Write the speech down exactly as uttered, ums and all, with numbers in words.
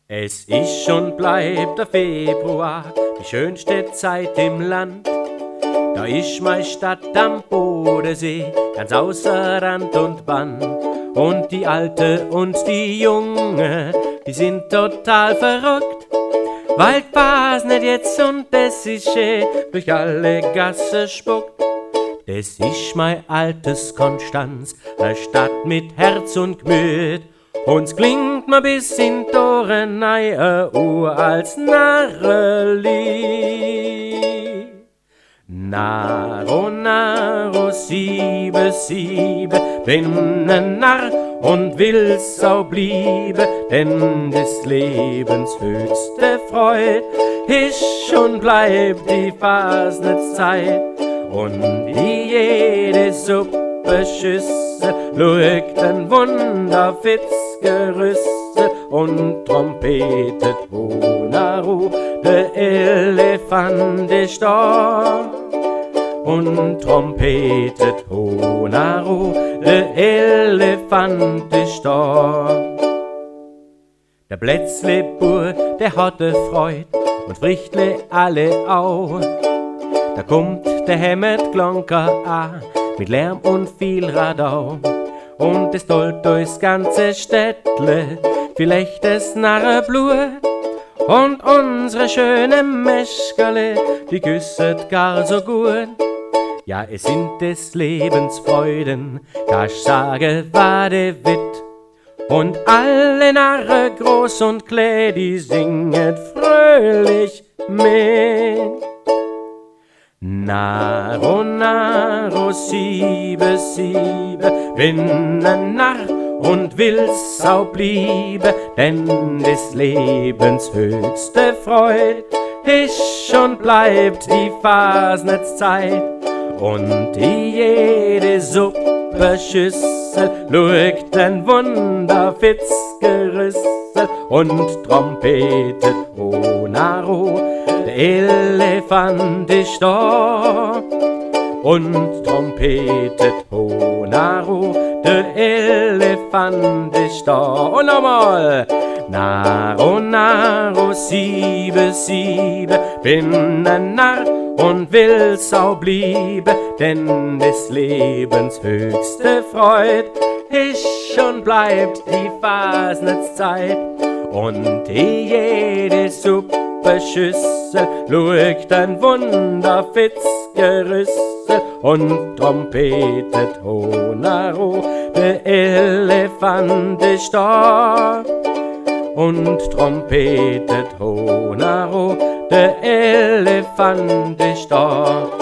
Es ist und bleibt der Februar, die schönste Zeit im Land. Da ist meine Stadt am Bodensee, ganz außer Rand und Band. Und die Alte und die Junge, die sind total verrückt, weil die nicht jetzt und das ist schön durch alle Gassen spuckt. Das ist mein altes Konstanz, eine Stadt mit Herz und Gemüt. Uns klingt ma bis in Toren ein uraltes Narreli. Narro, Narro, siebe, siebe, bin ein Narr und will's auch bliebe, denn des Lebens höchste Freud ist und bleibt die Fasnichtszeit. Und in jede Suppeschüssel luegt ein Wunderfitzgerüssel und trompetet Honaru, der Elefant ist da. Und trompetet Honaru, der Elefant ist da. Der Blätzle-Bur, der hatte Freud und Frichtle alle au. Da kommt der Hemmet-Glonker an, mit Lärm und viel Radau. Und es tollt durchs ganze Städtle, vielleicht das Narrenblut. Und unsere schöne Meschkerle, die küsset gar so gut. Ja, es sind des Lebens Freuden, kannst sagen, war der Witt. Und alle Narren, groß und klein, die singen fröhlich mit. Narro, Narro, siebe, siebe, bin ein Narr und will's auch bliebe, denn des Lebens höchste Freud ist und bleibt die Fasnichtszeit. Und in jede Suppeschüssel luegt ein Wunderfitzgerüssel und trompetet Honaru, der Elefant ist da. Und trompetet Honaru, der Elefant ist da. Und nochmal! Narro, Narro, siebe, siebe, bin ein Narr und will's auch bliebe, denn des Lebens höchste Freud ist und bleibt die Fasnichtszeit. Und in jede Suppeschüssel luegt ein Wunderfitzgerüssel und trompetet Honaru, der Elefant ist da. Und trompetet Honaru, der Elefant ist da.